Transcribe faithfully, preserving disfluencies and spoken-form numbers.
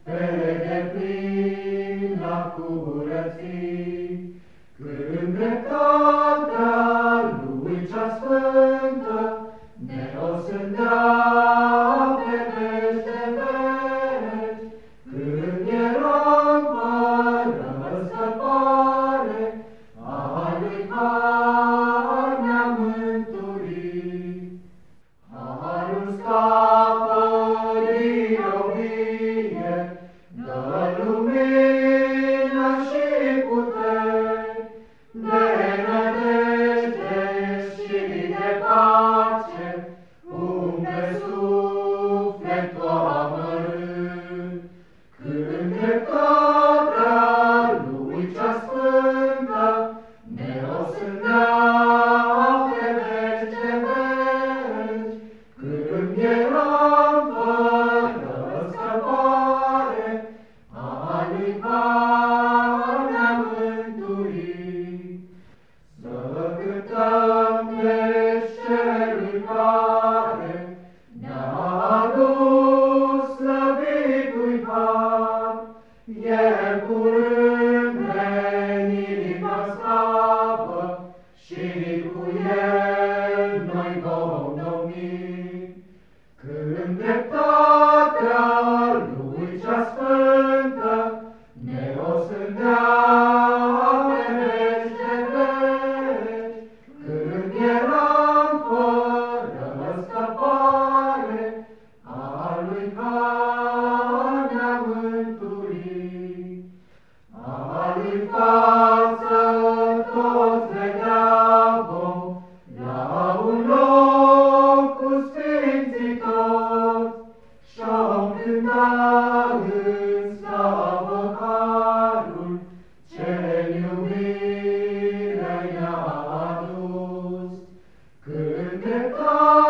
pe deplin la curății, când dreptatea lui cea sfântă ne osândea pe veci de veci, când eram fără scăpare, a lui har ne-a mântuit. Harul scapă din robie, dă lumină și puteri, de nădejde și de pace, umple sufletul amărât. Când dreptatea lui cea sfântă ne osândea pe veci de veci, când eram fără scăpare, a lui har ne-a mântuit. Să cântăm de cerul care ne-a adus slăvitui har, el curând veni-va scapă și cu el noi vom domni. Când dreptatea lui cea sfântă ne osândea pe veci de veci, când eram fără scăpare, a lui har ne-a mântuit. A lui față toți vedea vom, la un loc cu sfinții toți, și-om cânta în slavă harul ce-n iubire i-a adus. Când dreptatea